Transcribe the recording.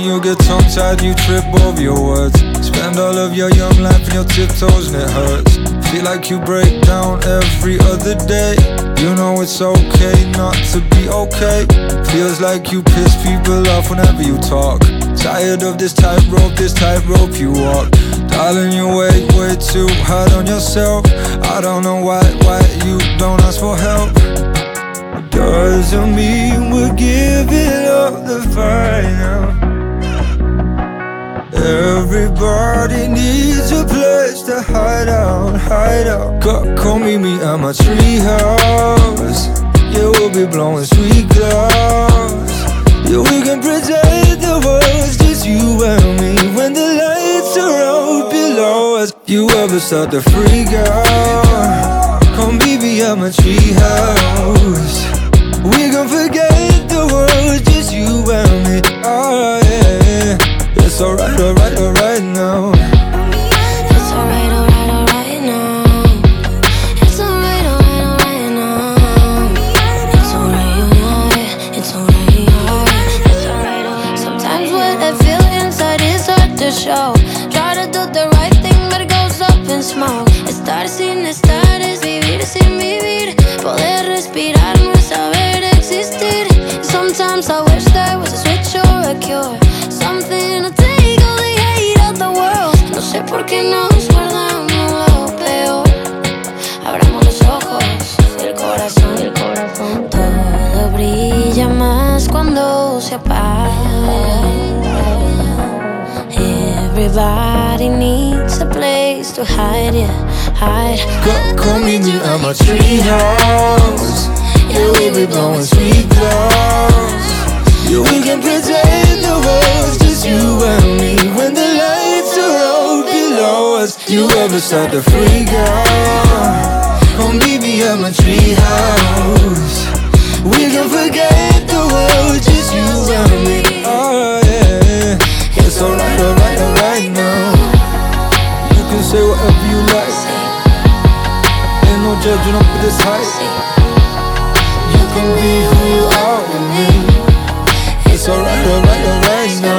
you get tongue-tied, you trip over your words. Spend all of your young life on your tiptoes and it hurts. Feel like you break down every other day. You know it's okay not to be okay. Feels like you piss people off whenever you talk. Tired of this tightrope you walk. Darling, you way too hard on yourself. I don't know why you don't ask for help. Doesn't mean we're giving up the fight now. Everybody needs a place to hide out. Come meet me at my treehouse. Yeah, we'll be blowing sweet clouds. Yeah, we can pretend the world's just you and me when the lights are out below us. You ever start to freak out? Come meet me at my treehouse. We gon' forget the world, just you and me. Oh yeah, it's alright now. It's alright now. It's alright now. It's alright, it's alright. Sometimes what I feel inside is hard to show. Try to do the right thing, but it goes up in smoke. Estar sin estar es vivir sin vivir. Poder respirar no es saber existir. Sometimes I wish there was a switch or a cure, something to take all the hate out the world. No sé por qué nos guardamos lo peor. Abramos los ojos, el corazón. Todo brilla más cuando se apaga. Everybody needs a place to hide, yeah, hide. Come meet me at my treehouse. Yeah, we'll be blowing sweet clouds. Yeah, we can pretend the world's just you and me when the lights are out below us. You ever start to freak out? Come meet me at my treehouse. We can forget the world, just you and me. Oh yeah, it's alright now. You can say whatever you like. Ain't no judging up for this height. You can be who you are with me. It's alright now.